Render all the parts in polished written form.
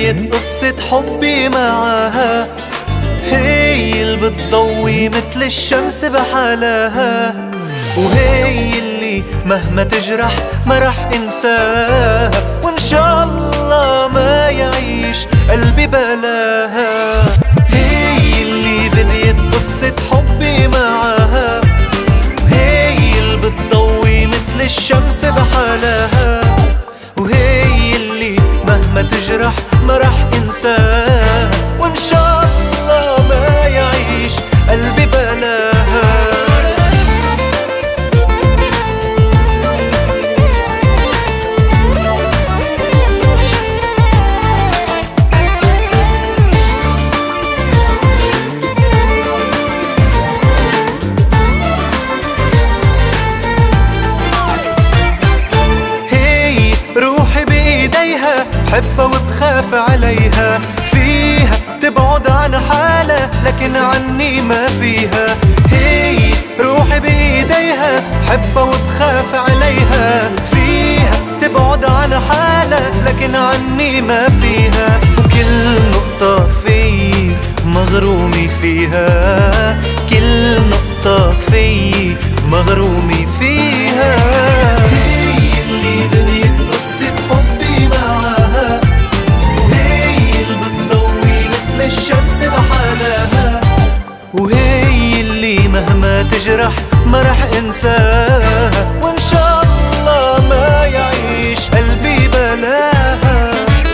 بديت قصة حبي معاها، هي اللي بتضوي مثل الشمس بحالها، وهي اللي مهما تجرح ما رح انساها، وان شاء الله ما يعيش قلبي بلاها. هي اللي بديت قصة حبي معاها، هي اللي بتضوي مثل الشمس بحالها، وهي اللي مهما تجرح ما رح انساها، وان شاء الله ما يعيش قلبي بلاها. بحبها وبخاف عليها، فيها تبعد عن حالها لكن عني ما فيها. هي روحي بإيديها، بحبها وبخاف عليها، فيها تبعد عن حالها لكن عني ما فيها. وكل نقطة في مغرومي فيها، كل نقطة في مغرومي فيها. هي اللي بديت قصة حبي معاها، الشمس بحالها، وهي اللي مهما تجرح ما رح انساها، وان شاء الله ما يعيش قلبي بلاها.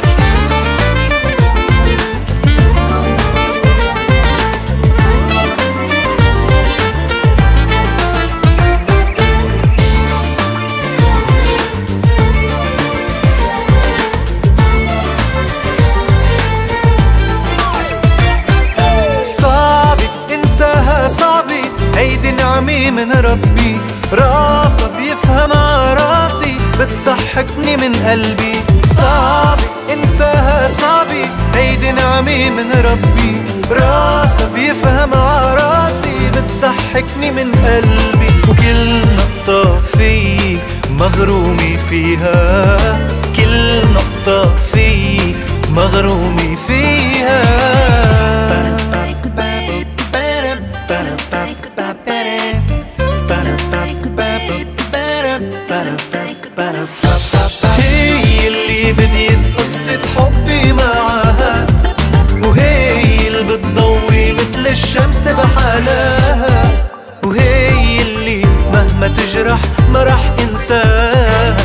صعبي هيدي نعمة من ربي، راسها بيفهم راسي بتضحكني من قلبي. صعبي انساها صعبي هيدي نعمة من ربي، راسها بيفهم راسي بتضحكني من قلبي. وكل نقطة في مغرومي فيها، كل نقطة في مغرومي فيها. هي اللي بديت قصة حبي معاها، وهي اللي بتضوي مثل الشمس بحالها، وهي اللي مهما تجرح ما رح انساها،